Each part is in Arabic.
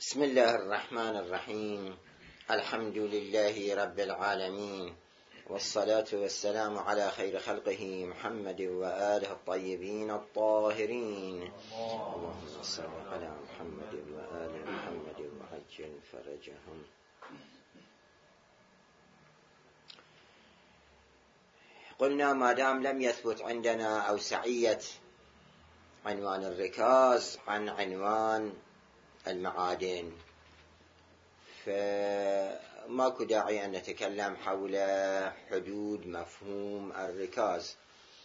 بسم الله الرحمن الرحيم. الحمد لله رب العالمين، والصلاة والسلام على خير خلقه محمد وآله الطيبين الطاهرين. اللهم صل على محمد وآل محمد وعجل فرجهم. قلنا ما دام لم يثبت عندنا أوسعية عنوان الركاز عن عنوان المعادن، فماكو داعي أن نتكلم حول حدود مفهوم الركاز،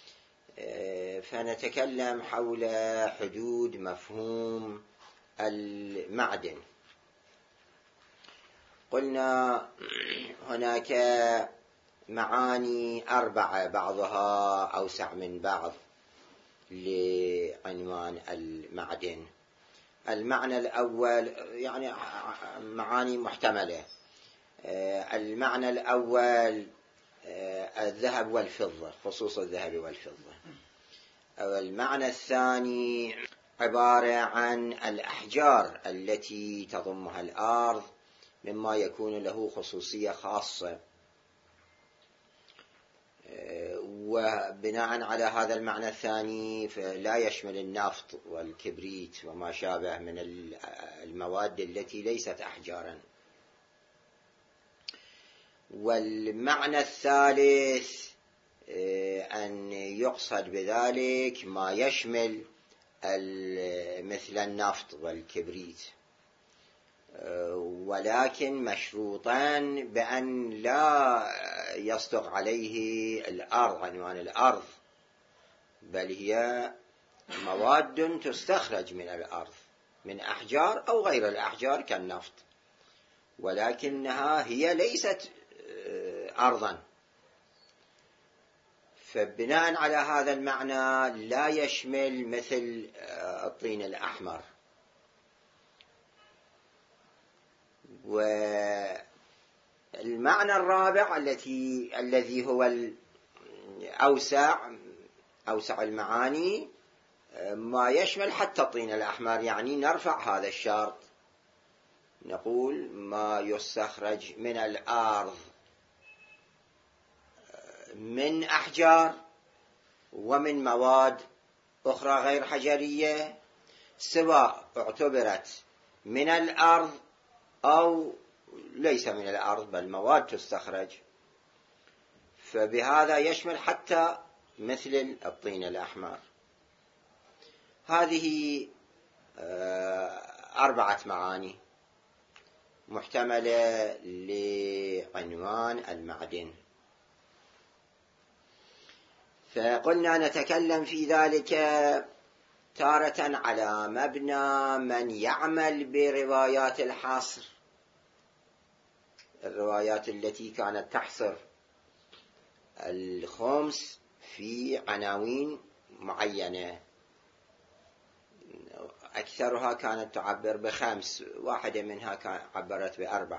فنتكلم حول حدود مفهوم المعدن. قلنا هناك معاني 4 بعضها أوسع من بعض لعنوان المعدن. المعنى الأول يعني معاني محتملة. المعنى الأول الذهب والفضة، خصوص الذهب والفضة. المعنى الثاني عبارة عن الأحجار التي تضمها الأرض مما يكون له خصوصية خاصة، وبناء على هذا المعنى الثاني فلا يشمل النفط والكبريت وما شابه من المواد التي ليست أحجارا. والمعنى الثالث أن يقصد بذلك ما يشمل مثل النفط والكبريت، ولكن مشروطا بأن لا يصدق عليه الأرض عنوان الأرض، بل هي مواد تستخرج من الأرض من أحجار أو غير الأحجار كالنفط، ولكنها هي ليست أرضا. فبناء على هذا المعنى لا يشمل مثل الطين الأحمر. والمعنى الرابع الذي هو أوسع المعاني ما يشمل حتى الطين الأحمر، يعني نرفع هذا الشرط، نقول ما يستخرج من الأرض من أحجار ومن مواد أخرى غير حجرية، سواء اعتبرت من الأرض أو ليس من الأرض بل مواد تستخرج، فبهذا يشمل حتى مثل الطين الأحمر. هذه 4 معاني محتملة لعنوان المعدن. فقلنا نتكلم في ذلك تارة على مبنى من يعمل بروايات الحصر، الروايات التي كانت تحصر الخمس في عناوين معينة، أكثرها كانت تعبر ب5، واحدة منها عبرت ب4.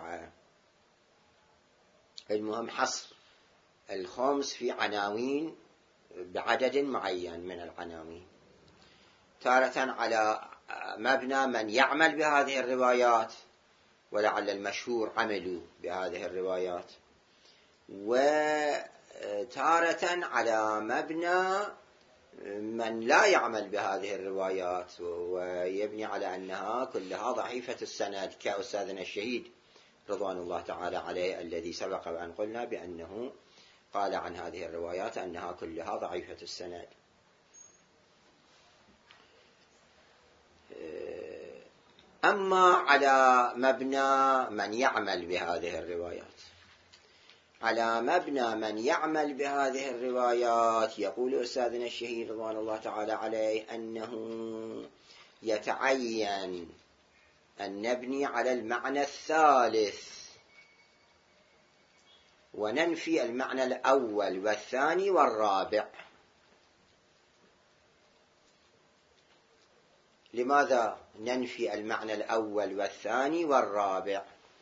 المهم حصر الخمس في عناوين بعدد معين من العناوين، تارة على مبنى من يعمل بهذه الروايات، ولعل المشهور عملوا بهذه الروايات، وتارة على مبنى من لا يعمل بهذه الروايات ويبني على أنها كلها ضعيفة السند، كأستاذنا الشهيد رضوان الله تعالى عليه الذي سبق وأن قلنا بأنه قال عن هذه الروايات أنها كلها ضعيفة السند. أما على مبنى من يعمل بهذه الروايات، على مبنى من يعمل بهذه الروايات يقول أستاذنا الشهيد رضوان الله تعالى عليه أنه يتعين أن نبني على المعنى الثالث وننفي المعنى الأول والثاني والرابع. لماذا ننفي المعنى الأول والثاني والرابع؟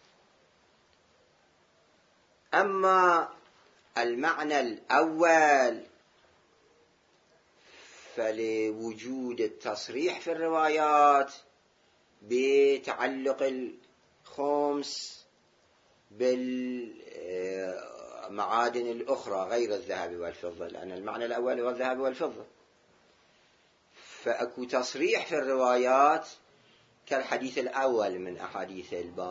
أما المعنى الأول فلوجود التصريح في الروايات بتعلق الخمس بالمعادن الأخرى غير الذهب والفضة، لأن المعنى الأول هو الذهب والفضة. فأكو تصريح في الروايات كالحديث الأول من أحاديث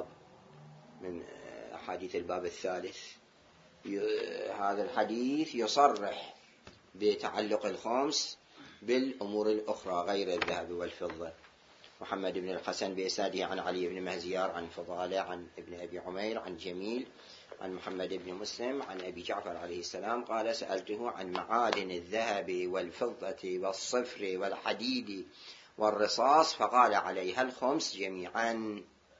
الباب الثالث. هذا الحديث يصرح بتعلق الخمس بالأمور الأخرى غير الذهب والفضة. محمد بن الحسن بإسناده عن علي بن مهزيار عن فضالة عن ابن أبي عمير عن جميل عن محمد بن مسلم عن أبي جعفر عليه السلام قال: سألته عن معادن الذهب والفضة والصفر والحديد والرصاص فقال: عليها الخمس جميعا.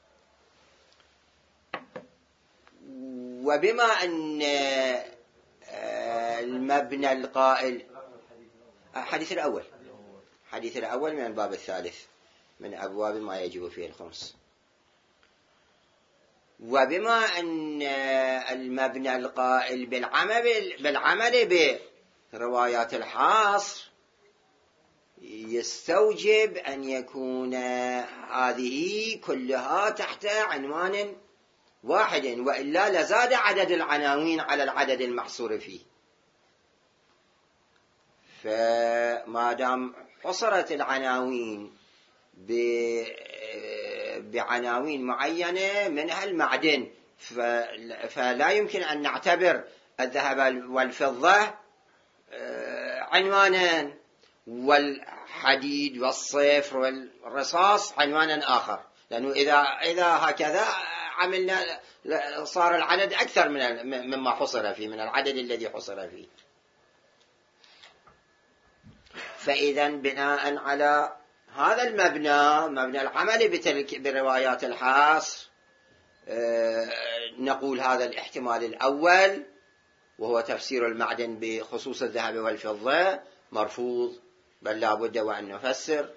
وبما أن المبنى القائل الحديث الأول من الباب الثالث من أبواب ما يجب فيه الخمس. وبما أن المبنى القائل بالعمل بروايات الحاصر يستوجب أن يكون هذه كلها تحت عنوان واحد، وإلا لزاد عدد العناوين على العدد المحصور فيه. فما دام حصرت العناوين بعناوين معينة منها المعدن، فلا يمكن أن نعتبر الذهب والفضة عنوانا والحديد والصفر والرصاص عنوانا آخر، لأنه إذا هكذا عملنا صار العدد أكثر مما حصر فيه، من العدد الذي حصر فيه. فإذا بناء على هذا المبنى، مبنى العمل بروايات الحاصر، نقول هذا الاحتمال الأول وهو تفسير المعدن بخصوص الذهب والفضة مرفوض، بل لا بد وأن نفسر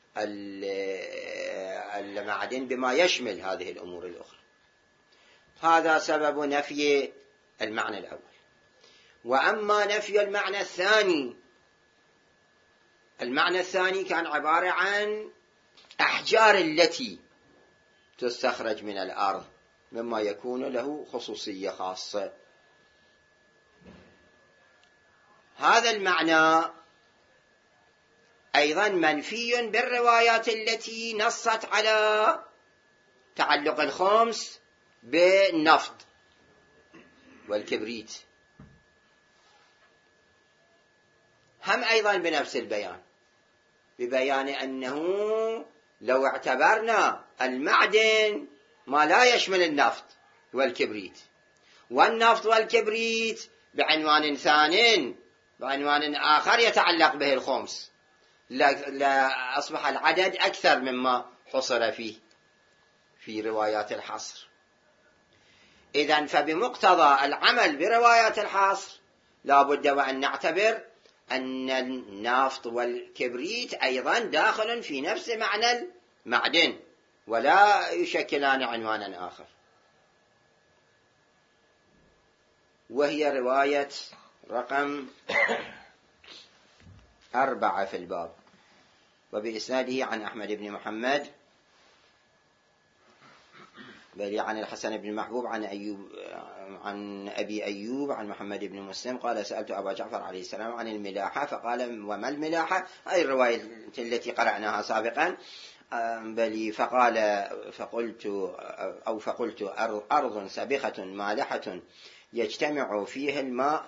المعدن بما يشمل هذه الأمور الأخرى. هذا سبب نفي المعنى الأول. وأما نفي المعنى الثاني، المعنى الثاني كان عبارة عن أحجار التي تستخرج من الأرض مما يكون له خصوصية خاصة. هذا المعنى أيضا منفي بالروايات التي نصت على تعلق الخمس بالنفط والكبريت، هم أيضا بنفس البيان، ببيان أنه لو اعتبرنا المعدن ما لا يشمل النفط والكبريت، والنفط والكبريت بعنوان ثانٍ، بعنوان آخر يتعلق به الخمس، لا أصبح العدد أكثر مما حصر فيه في روايات الحصر. إذن فبمقتضى العمل بروايات الحصر لا بد وأن نعتبر أن النفط والكبريت أيضا داخل في نفس معنى المعدن ولا يشكلان عنوانا آخر. وهي رواية رقم 4 في الباب، وبإسناده عن أحمد بن محمد بل عن الحسن بن محبوب عن أبي أيوب عن محمد بن مسلم قال: سألت أبا جعفر عليه السلام عن الملاحة فقال: وما الملاحة؟ هذه الرواية التي قرأناها سابقا. فقلت أرض سابخة مالحة يجتمع فيها الماء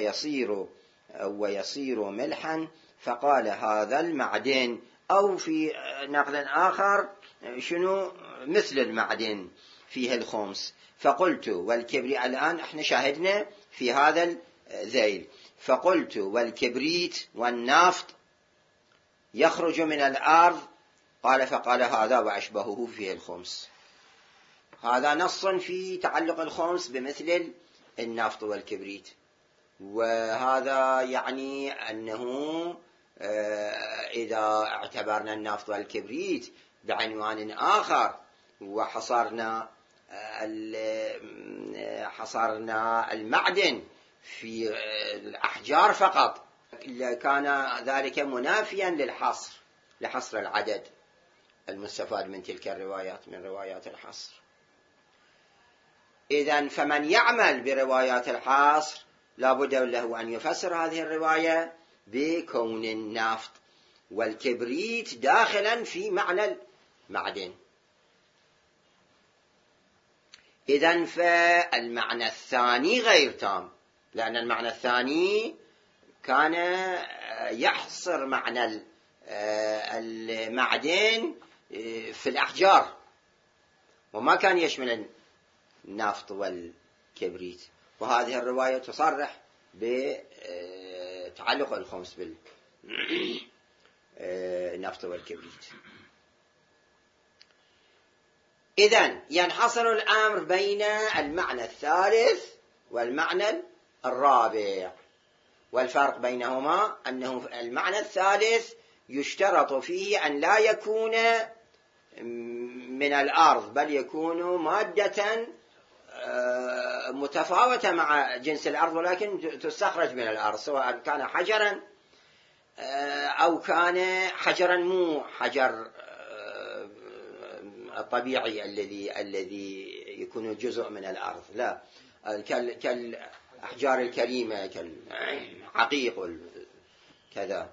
ويصير ملحا، فقال: هذا المعدن، أو في نقل آخر شنو مثل المعدن فيه الخمس. فقلت: والكبريت، الآن احنا شاهدنا في هذا الذيل، فقلت: والكبريت والنفط يخرج من الأرض؟ فقال: هذا وأشبهه فيه الخمس. هذا نص في تعلق الخمس بمثل النفط والكبريت. وهذا يعني أنه إذا اعتبرنا النفط والكبريت بعنوان آخر وحصرنا المعدن في الأحجار فقط، كان ذلك منافيا لحصر العدد، المستفاد من تلك الروايات من روايات الحصر. إذن فمن يعمل بروايات الحصر لا بد له أن يفسر هذه الرواية بكون النفط والكبريت داخلا في معنى المعدن. إذن فالمعنى الثاني غير تام، لأن المعنى الثاني كان يحصر معنى المعدن في الأحجار، وما كان يشمل النفط والكبريت. وهذه الرواية تصرح بتعلق الخمس بالنفط والكبريت. إذن ينحصر الأمر بين المعنى الثالث والمعنى الرابع، والفرق بينهما أنه المعنى الثالث يشترط فيه أن لا يكون من الأرض، بل يكون مادة متفاوتة مع جنس الأرض ولكن تستخرج من الأرض، سواء كان حجرا أو كان حجرا مو حجر الطبيعي الذي يكون جزء من الأرض، لا، كالأحجار الكريمة كالعقيق كذا.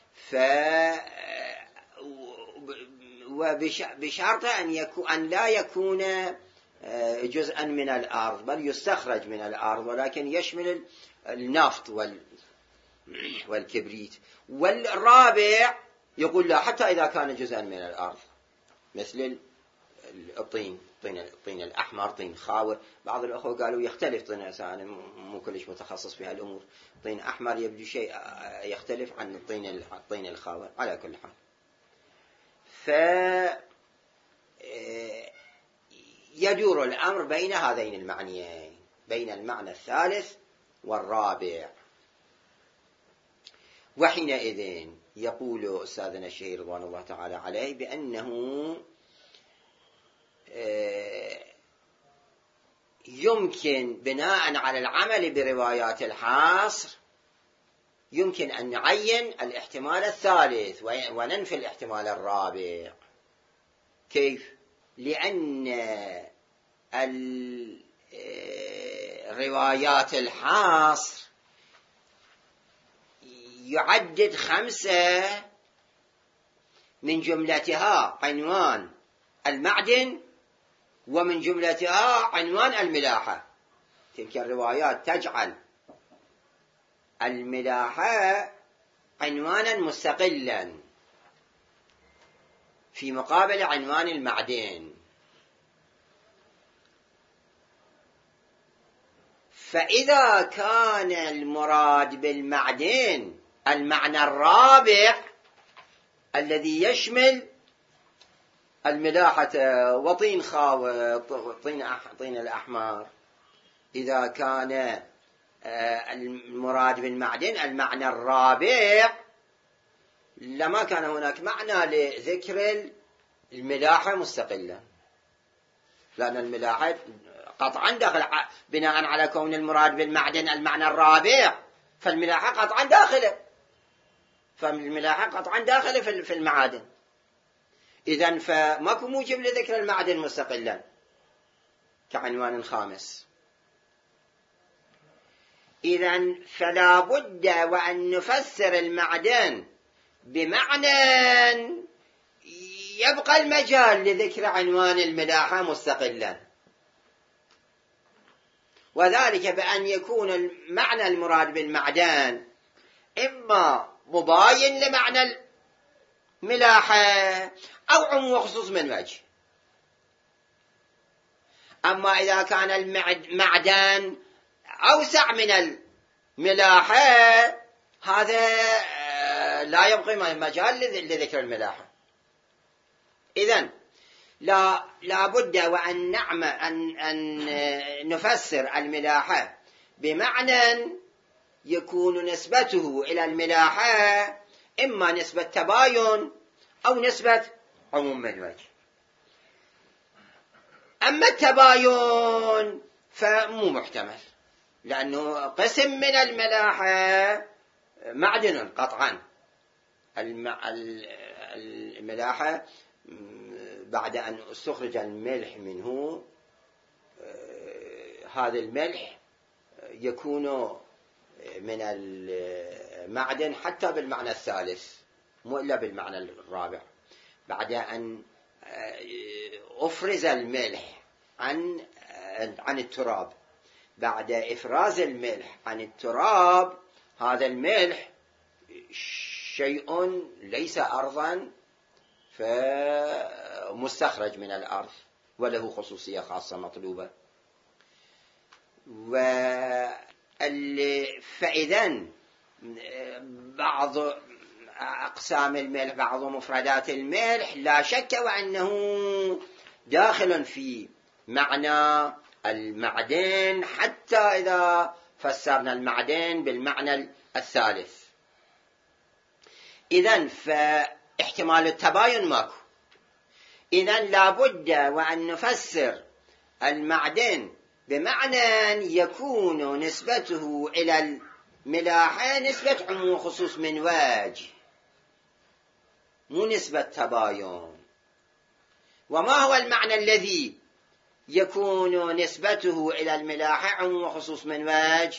وبشرط أن لا يكون جزءا من الأرض، بل يستخرج من الأرض ولكن يشمل النفط والكبريت. والرابع يقول لا، حتى إذا كان جزءا من الأرض، مثل الطين الأحمر، طين خاوي. بعض الأخوة قالوا يختلف طين، أنا مو كلش متخصص في هالأمور، طين أحمر يبدو شيء يختلف عن الطين الخاوي. على كل حال، يدور الأمر بين هذين المعنيين، بين المعنى الثالث والرابع. وحينئذ يقول أستاذنا الشهير رضوان الله تعالى عليه بأنه يمكن بناء على العمل بروايات الحصر يمكن أن نعين الاحتمال الثالث وننفي الاحتمال الرابع. كيف؟ لأن روايات الحصر يعدد 5 من جملتها عنوان المعدن، ومن جملتها عنوان الملاحة. تلك الروايات تجعل الملاحة عنوانا مستقلا في مقابل عنوان المعدن. فإذا كان المراد بالمعدن المعنى الرابع الذي يشمل الملاحة وطين خاوي، طين الأحمر، إذا كان المراد بالمعدن المعنى الرابع لما كان هناك معنى لذكر الملاحة مستقلة، لأن الملاحة قطعا داخل، بناء على كون المراد بالمعدن المعنى الرابع، فالملاحة قطعا داخله، فالملاحة قطعا داخله في المعادن. إذن فماكو موجب لذكر المعدن مستقلا كعنوان خامس. إذن فلا بد وأن نفسر المعدن بمعنى يبقى المجال لذكر عنوان الملاحة مستقلا، وذلك بأن يكون المعنى المراد بالمعدن إما مباين لمعنى الملاحة أو عموم وخصوص من وجه. أما إذا كان المعدن أوسع من الملاحة هذا لا يبقى مجال لذكر الملاحة. إذن لا بد وأن أن نفسر الملاحة بمعنى يكون نسبته إلى الملاحة إما نسبة تباين أو نسبة عموم من وجه. أما التباين فمو محتمل، لأنه قسم من الملاحة معدن قطعا. الملاحة بعد أن استخرج الملح منه، هذا الملح يكون من المعدن حتى بالمعنى الثالث، مو إلا بالمعنى الرابع. بعد أن أفرز الملح عن التراب، بعد إفراز الملح عن التراب، هذا الملح شيء ليس أرضا فمستخرج من الأرض وله خصوصية خاصة مطلوبة. فإذا بعض أقسام الملح، بعض مفردات الملح لا شك وأنه داخل في معنى المعدن، حتى إذا فسرنا المعدن بالمعنى الثالث. إذن فاحتمال التباين ماكو. إذن لابد وأن نفسر المعدن بمعنى يكون نسبته إلى الملاحة نسبة عموم وخصوص من وجه، مو نسبة تباين. وما هو المعنى الذي يكون نسبته إلى الملاحة عموم وخصوص من وجه؟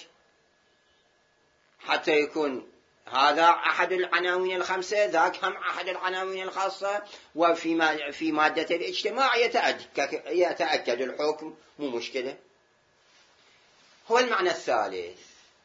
حتى يكون هذا أحد العناوين الخمسة، ذاك هم أحد العناوين الخاصة، وفي مادة الاجتماع يتأكد الحكم، مو مشكلة. هو المعنى الثالث.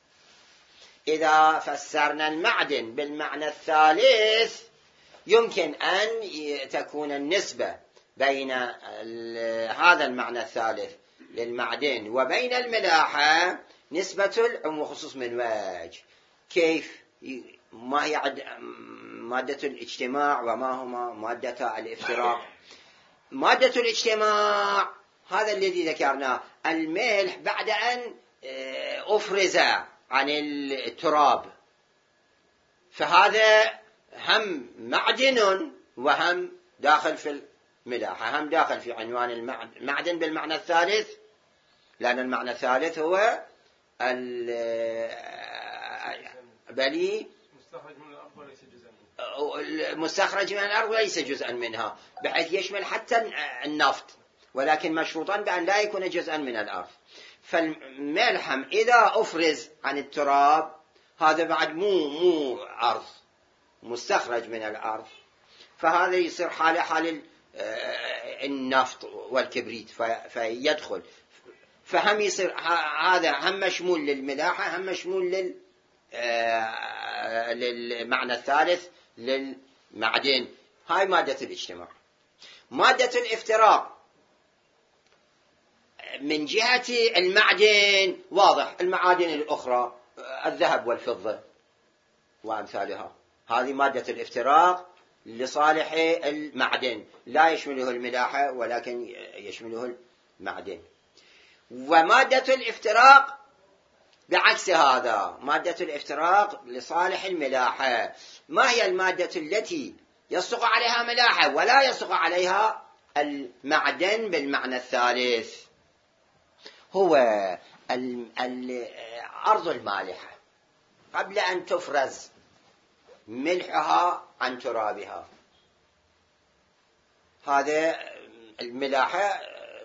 إذا فسرنا المعدن بالمعنى الثالث يمكن أن تكون النسبة بين هذا المعنى الثالث للمعدن وبين الملاحة نسبة العموم وخصوص من وجه. كيف؟ ما هي مادة الاجتماع وما هما مادة الافتراق؟ مادة الاجتماع هذا الذي ذكرناه، الملح بعد أن أفرز عن التراب، فهذا هم معدن وهم داخل في الملاحة، هم داخل في عنوان المعدن بالمعنى الثالث، لأن المعنى الثالث هو بلي مستخرج من الأرض وليس جزءا منها، بحيث يشمل حتى النفط، ولكن مشروطا بأن لا يكون جزءا من الأرض. فالملح إذا أفرز عن التراب هذا بعد مو أرض، مستخرج من الأرض، فهذا يصير حال النفط والكبريت فيدخل، فهم يصير هذا هم مشمول للملاحة، هم مشمول للمعنى الثالث للمعدن. هاي مادة الاجتماع. مادة الافتراق من جهة المعدن واضح، المعادن الأخرى الذهب والفضة وأمثالها، هذه مادة الافتراق لصالح المعدن، لا يشمله الملاحة ولكن يشمله المعدن. ومادة الافتراق بعكس هذا، مادة الافتراق لصالح الملاحة. ما هي المادة التي يصدق عليها ملاحة ولا يصدق عليها المعدن بالمعنى الثالث؟ هو الأرض المالحة قبل أن تفرز ملحها عن ترابها، هذا الملاحة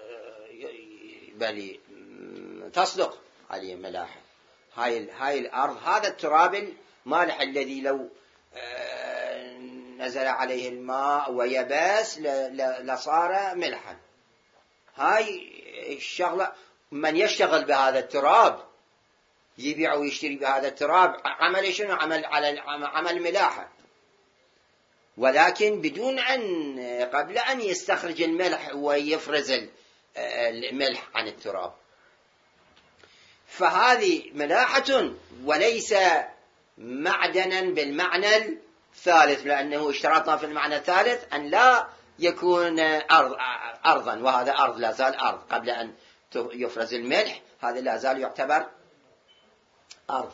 بل تصدق عليه ملاحة. هاي الأرض، هذا التراب المالح الذي لو نزل عليه الماء ويبس لصار ملحا. هاي الشغلة من يشتغل بهذا التراب يبيع ويشتري بهذا التراب عمل شنو؟ عمل ملاحة، ولكن بدون أن قبل أن يستخرج الملح ويفرز الملح عن التراب. فهذه ملاحة وليس معدنا بالمعنى الثالث، لأنه اشترطنا في المعنى الثالث أن لا يكون أرضا، وهذا أرض، لا زال أرض قبل أن يفرز الملح، هذا لا زال يعتبر أرض.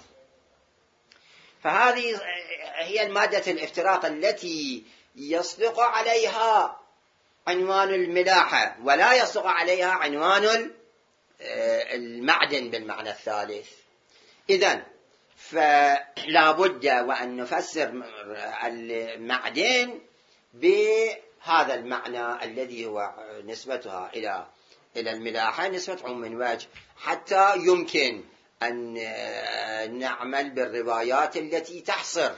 فهذه هي المادة الافتراق التي يصدق عليها عنوان الملاحة ولا يصدق عليها عنوان المعدن بالمعنى الثالث. إذن فلا بد وأن نفسر المعدن هذا المعنى الذي هو نسبتها إلى الملاحة نسبة من وجه، حتى يمكن أن نعمل بالروايات التي تحصر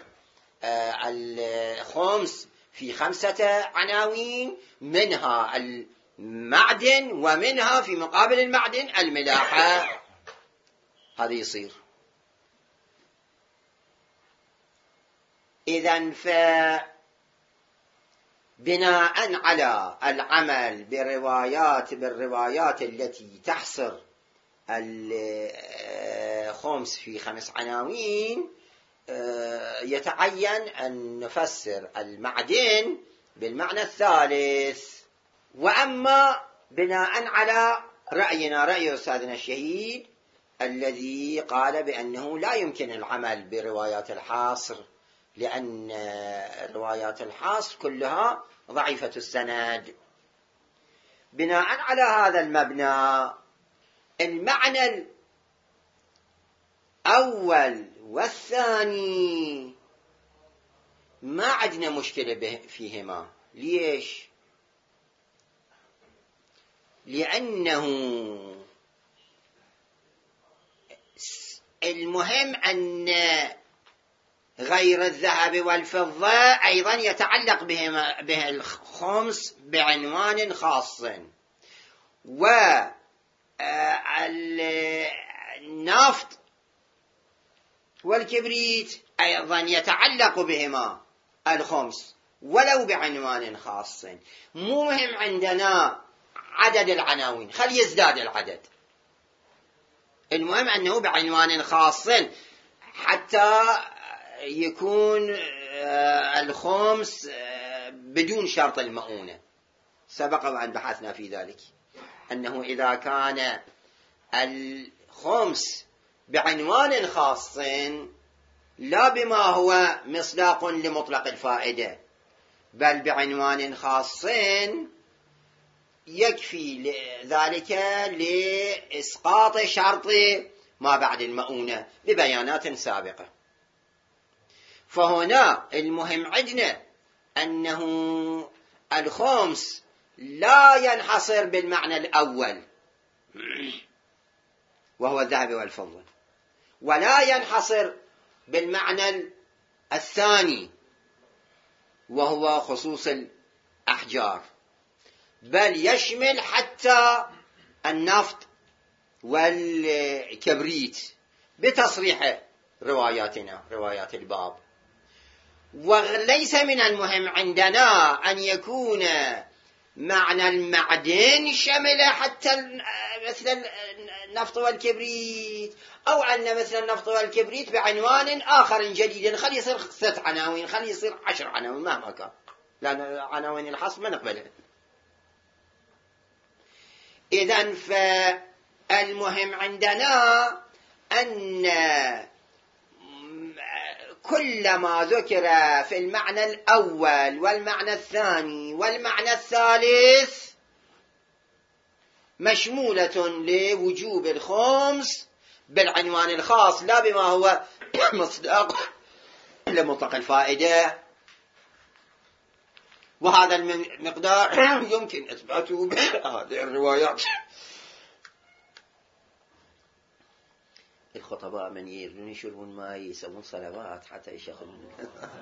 الخمس في 5 عناوين، منها المعدن ومنها في مقابل المعدن الملاحة. هذا يصير. إذن بناء على العمل بالروايات التي تحصر الخمس في 5 عناوين، يتعين أن نفسر المعدن بالمعنى الثالث. وأما بناء على رأينا، رأي أستاذنا الشهيد الذي قال بأنه لا يمكن العمل بروايات الحاصر، لأن روايات الحاصر كلها ضعيفة السند. بناء على هذا المبنى، المعنى الأول والثاني ما عندنا مشكلة فيهما. ليش؟ لأنه المهم أن غير الذهب والفضة أيضا يتعلق به الخمس بعنوان خاص، والنفط والكبريت أيضا يتعلق بهما الخمس ولو بعنوان خاص. مو مهم عندنا عدد العناوين، خلي يزداد العدد، المهم أنه بعنوان خاص حتى يكون الخمس بدون شرط المؤونة. سبق وأن بحثنا في ذلك أنه إذا كان الخمس بعنوان خاص لا بما هو مصداق لمطلق الفائدة، بل بعنوان خاص، يكفي ذلك لإسقاط شرط ما بعد المؤونة ببيانات سابقة. فهنا المهم عندنا أنه الخمس لا ينحصر بالمعنى الأول وهو الذهب والفضة، ولا ينحصر بالمعنى الثاني وهو خصوص الأحجار، بل يشمل حتى النفط والكبريت بتصريح رواياتنا، روايات الباب. وليس من المهم عندنا أن يكون معنى المعدن شمل حتى مثل النفط والكبريت، أو أن مثل النفط والكبريت بعنوان آخر جديد، خلي يصير 6 عناوين، خلي يصير 10 عناوين مهما كان، لأن عناوين الحصر ما نقبلها. إذن فالمهم عندنا أن كل ما ذكر في المعنى الأول والمعنى الثاني والمعنى الثالث مشمولة لوجوب الخمس بالعنوان الخاص، لا بما هو مصداق لمطلق الفائدة. وهذا المقدار يمكن إثباته بهذه الروايات. الخطباء من يريدون يشربون ماء يسوون صلوات حتى يشغلون.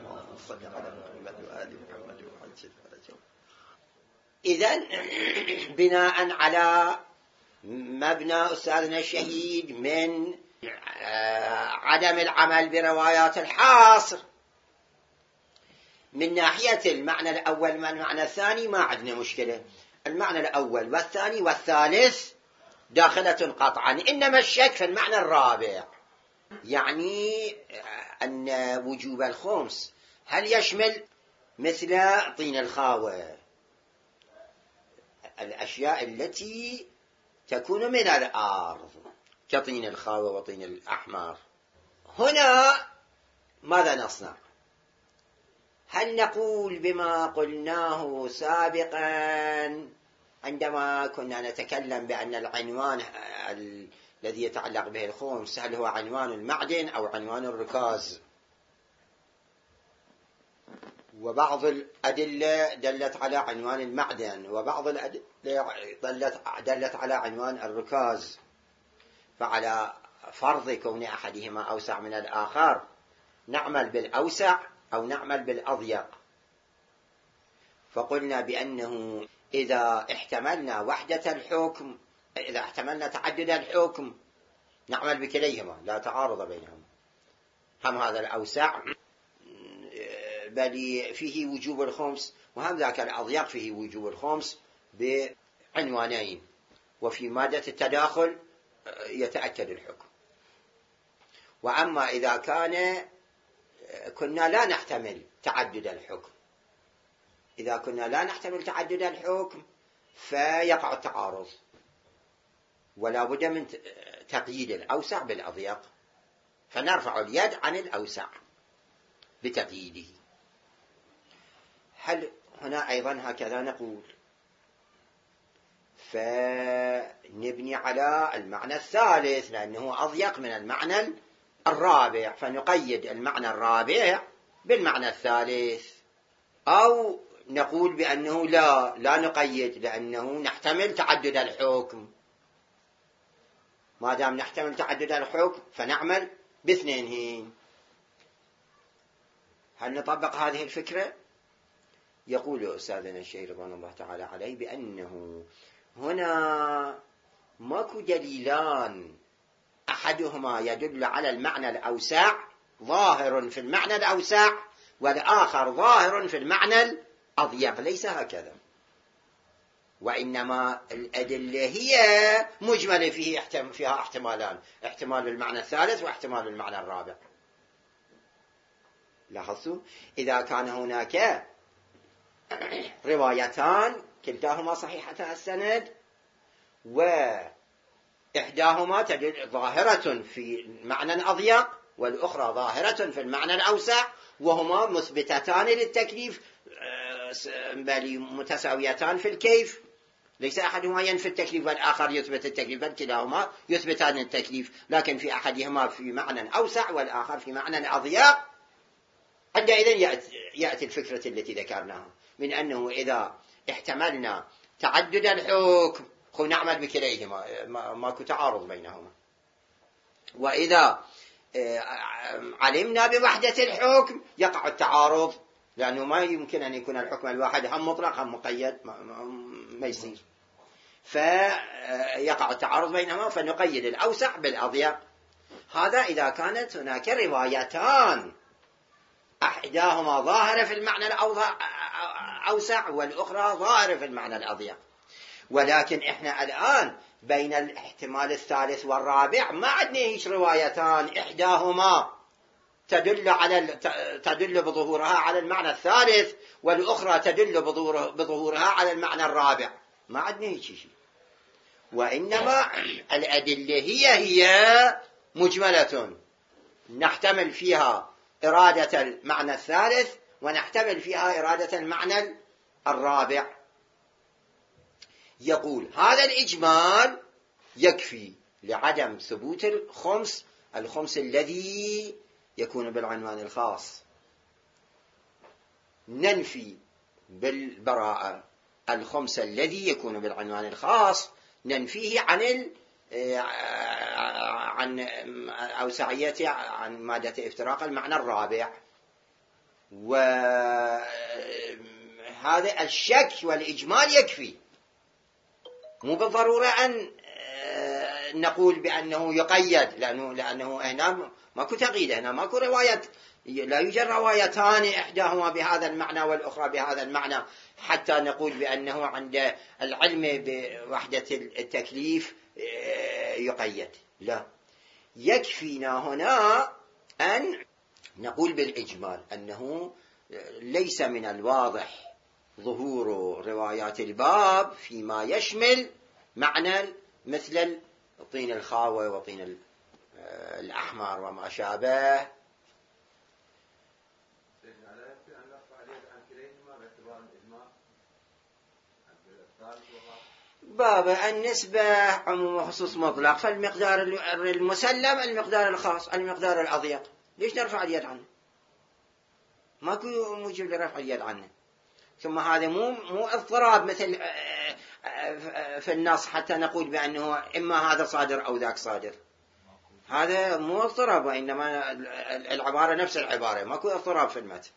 إذن بناء على مبنى أستاذنا الشهيد من عدم العمل بروايات الحاصر من ناحية المعنى الأول والمعنى الثاني ما عندنا مشكلة. المعنى الأول والثاني والثالث داخلة قطعا، إنما الشك في المعنى الرابع، يعني أن وجوب الخمس هل يشمل مثل طين الخاوة، الأشياء التي تكون من الأرض كطين الخاوة وطين الأحمر. هنا ماذا نصنع؟ هل نقول بما قلناه سابقا عندما كنا نتكلم بأن العنوان الذي يتعلق به الخمس هل هو عنوان المعدن أو عنوان الركاز؟ وبعض الأدلة دلت على عنوان المعدن، وبعض الأدلة دلت على عنوان الركاز. فعلى فرض كون أحدهما أوسع من الآخر نعمل بالأوسع أو نعمل بالأضيق. فقلنا بأنه إذا احتملنا وحدة الحكم، إذا احتملنا تعدد الحكم نعمل بكليهما، لا تعارض بينهما. هم هذا الأوسع بل فيه وجوب الخمس، وهم ذاك الأضيق فيه وجوب الخمس بعنوانين، وفي مادة التداخل يتأكد الحكم. وأما إذا كنا لا نحتمل تعدد الحكم، إذا كنا لا نحتمل تعدد الحكم فيقع التعارض، ولا بد من تقييد الأوسع بالأضيق، فنرفع اليد عن الأوسع بتقييده. هل هنا أيضا هكذا نقول؟ فنبني على المعنى الثالث لأنه أضيق من المعنى الرابع، فنقيد المعنى الرابع بالمعنى الثالث، أو نقول بأنه لا نقيد لأنه نحتمل تعدد الحكم. ما دام نحتمل تعدد الحكم فنعمل باثنينهن. هل نطبق هذه الفكرة؟ يقول أستاذنا الشيخ رضوان الله تعالى عليه بأنه هنا ماكو دليلان أحدهما يدل على المعنى الأوسع ظاهر في المعنى الأوسع والآخر ظاهر في المعنى الأضيق، ليس هكذا. وإنما الأدلة هي مجملة فيها احتمالان، احتمال المعنى الثالث واحتمال المعنى الرابع. لاحظتوا؟ إذا كان هناك روايتان كلتاهما صحيحة السند وإحداهما ظاهرة في المعنى أضيق والأخرى ظاهرة في المعنى الأوسع، وهما مثبتتان للتكليف بل متساويتان في الكيف، ليس أحدهما ينفي التكليف والآخر يثبت التكليف، بل كلاهما يثبتان التكليف، لكن في أحدهما في معنى أوسع والآخر في معنى أضيق. عندئذ يأتي الفكرة التي ذكرناها من أنه إذا احتملنا تعدد الحكم نعمل بكليهما، ماكو تعارض بينهما. وإذا علمنا بوحدة الحكم يقع التعارض، لأنه ما يمكن أن يكون الحكم الواحد هم مطلق هم مقيد، ما يصير، فيقع التعارض بينهما، فنقيد الأوسع بالأضيق. هذا إذا كانت هناك روايتان أحداهما ظاهرة في المعنى الأوسع والأخرى ظاهرة في المعنى الأضيق. ولكن إحنا الآن بين الاحتمال الثالث والرابع ما عندنا هيش روايتان إحداهما تدل بظهورها على المعنى الثالث والأخرى تدل بظهورها على المعنى الرابع، ما عندنا هيك شيء. وإنما الأدلة هي مجملة، نحتمل فيها إرادة المعنى الثالث ونحتمل فيها إرادة المعنى الرابع. يقول هذا الإجمال يكفي لعدم ثبوت الخمس الذي يكون بالعنوان الخاص. ننفي بالبراءة الخمس الذي يكون بالعنوان الخاص، ننفيه عن أوسعيته، عن مادة افتراق المعنى الرابع. وهذا الشك والإجمال يكفي، مو بالضرورة أن نقول بأنه يقيد، لأنه هنا ماكو تقييد، هنا ماكو رواية، لا يوجد روايتان إحداهما بهذا المعنى والأخرى بهذا المعنى حتى نقول بأنه عند العلم بوحدة التكليف يقيد. لا، يكفينا هنا أن نقول بالإجمال أنه ليس من الواضح ظهور روايات الباب فيما يشمل معنى مثل الطين الخاوي وطين الأحمر وما شابه. باب النسبة عموم وخصوص مطلق، فالمقدار المسلم المقدار الخاص المقدار الأضيق، ليش نرفع اليد عنه؟ ماكو موجب لرفع اليد عنه. ثم هذا مو اضطراب مثل في النص حتى نقول بأنه إما هذا صادر أو ذاك صادر. هذا مو اضطراب، وإنما العبارة نفس العبارة، ماكو اضطراب في المتن.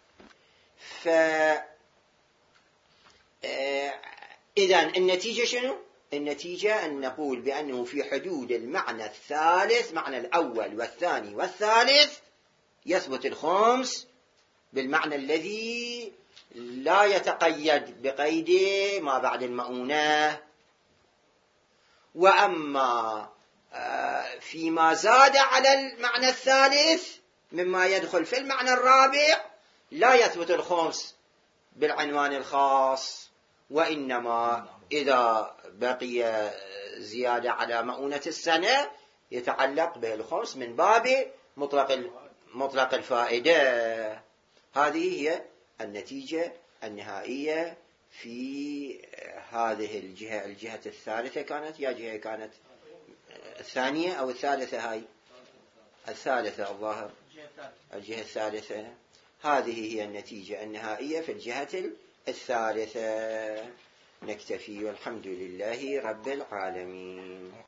إذن النتيجة شنو؟ النتيجة أن نقول بأنه في حدود المعنى الثالث، معنى الأول والثاني والثالث، يثبت الخمس بالمعنى الذي لا يتقيد بقيد ما بعد المؤونة. وأما فيما زاد على المعنى الثالث مما يدخل في المعنى الرابع لا يثبت الخمس بالعنوان الخاص، وإنما إذا بقي زيادة على مؤونة السنة يتعلق به الخمس من باب مطلق الفائدة. هذه هي النتيجة النهائية في هذه الجهة الثالثة. كانت يا جهة كانت الثانية أو الثالثة؟ هاي الثالثة الظاهر، الجهة الثالثة. هذه هي النتيجة النهائية في الجهة الثالثة. نكتفي والحمد لله رب العالمين.